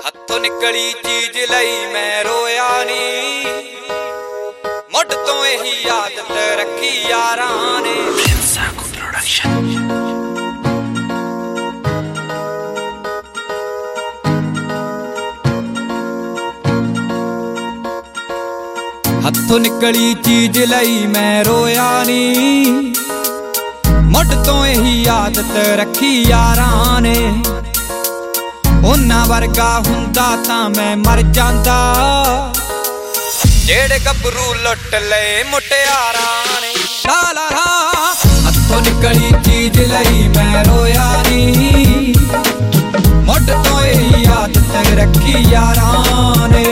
हथों निकली चीज लई मैं रोया नी, मुढ़ तो यही आदत रखी यारां ने। हथों निकली चीज लई मैं रोया नी, मुढ़ तो यही आदत रखी यारां ने। उन्हां वर्गा हुंदा तां मैं मर जांदा, जेड़े गभरू लुट लए मुटियारां ने। ला ला ला हथों निकली चीज लई मैं रोया नी, मुढ़ तो यही आदत रखी यारां ने।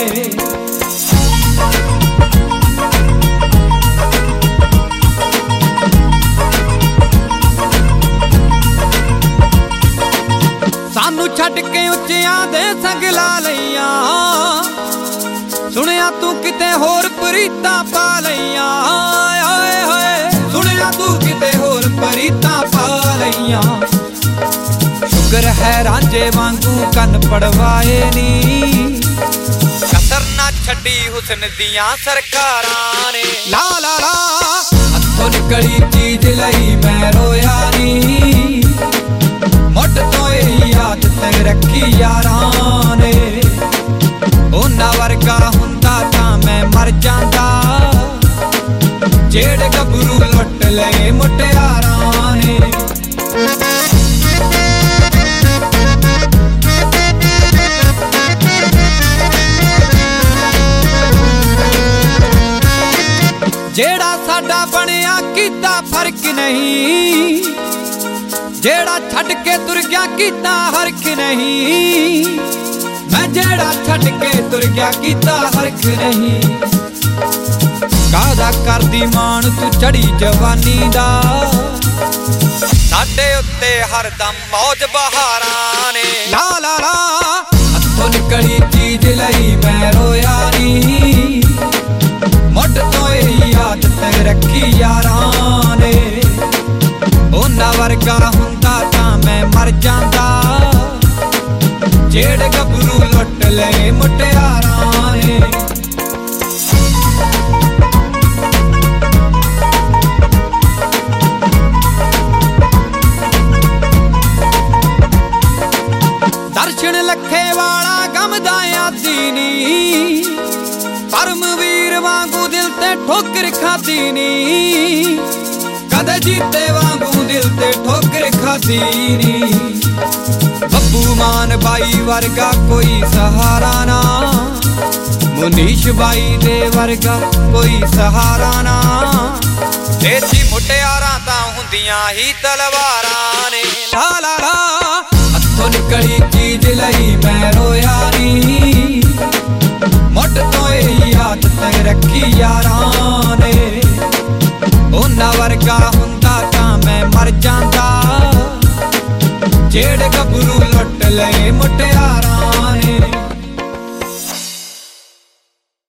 सानू छड्ड के उच्चियां दे संग ला लईयां, सुनिया तू किते होर प्रीतां पा लईयां। ओए होए सुनिया तू किते होर प्रीतां पा लईयां। शुक्र है रांझे वांगू कन पड़वाए नी, कसर ना छड्डी हुस्न दियां सरकारां ने। ला ला ला हथों निकली चीज लई मैं रोया नी, मुढ़ तो यही आदत रखी यारां ने। उन्हां वर्गा हुंदा तां मैं मर जांदा, जेड़े गभरू लुट लए मुटियारां ने। जेड़ा साडा बनिया कीता फर्क नहीं, जेड़ा छड्ड के तुर गया कीता हरख नहीं। मैं जेड़ा छड्ड के तुर गया कीता हरख नहीं। कादा करदी मान तू चढ़ी जवानी दा, साडे उत्ते हरदम मौज बहारां ने। ला ला ला हथों निकली चीज लई मैं रोया नी, मुढ़ तो यही आदत रखी यारां ने। उन्हां वर्गा हुंदा तां मैं मर जांदा, जेड़े गभरू लुट लए मुटियारां ने। दर्शन लखे वाला गमदा आदी नी, परमवीर वांगू दिल ते ठोकर खादी नी। कदे जीते वांगू दिल ते ठोकर खादी नी। बब्बू मान बाई वर्गा कोई सहारा ना, मुनीश बाई दे वर्गा कोई सहारा ना। देसी मुटियारां तां हुंदियां ही तलवारां ने। ला ला ला हथों निकली चीज लई मैं रोया नी, मुढ़ तो यही आदत रखी यारां ने। उन्हां वर्गा हुंदा तां मैं मर जांदा, जेड़े गभरू लुट लए मुटियारां ने।